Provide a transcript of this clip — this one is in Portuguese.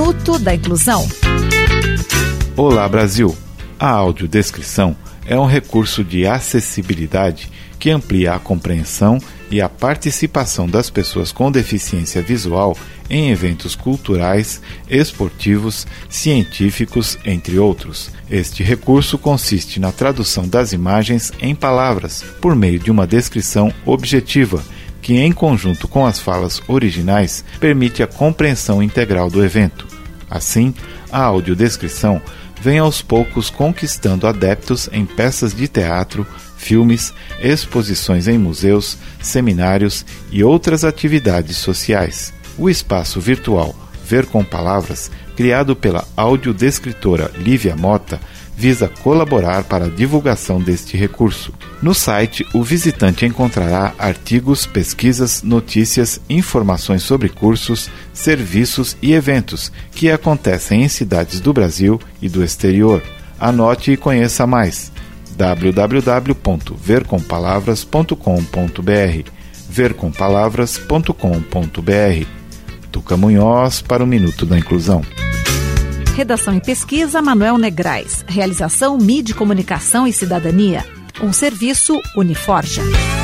Minuto da Inclusão. Olá, Brasil! A audiodescrição é um recurso de acessibilidade que amplia a compreensão e a participação das pessoas com deficiência visual em eventos culturais, esportivos, científicos, entre outros. Este recurso consiste na tradução das imagens em palavras, por meio de uma descrição objetiva, que, em conjunto com as falas originais, permite a compreensão integral do evento. Assim, a audiodescrição vem aos poucos conquistando adeptos em peças de teatro, filmes, exposições em museus, seminários e outras atividades sociais. O espaço virtual Ver com Palavras, criado pela audiodescritora Lívia Mota, visa colaborar para a divulgação deste recurso. No site, o visitante encontrará artigos, pesquisas, notícias, informações sobre cursos, serviços e eventos que acontecem em cidades do Brasil e do exterior. Anote e conheça mais. www.vercompalavras.com.br vercompalavras.com.br. Tuca Munhoz para o Minuto da Inclusão. Redação e pesquisa, Manuel Negrais. Realização, Mídia, Comunicação e Cidadania. Um serviço Uniforja.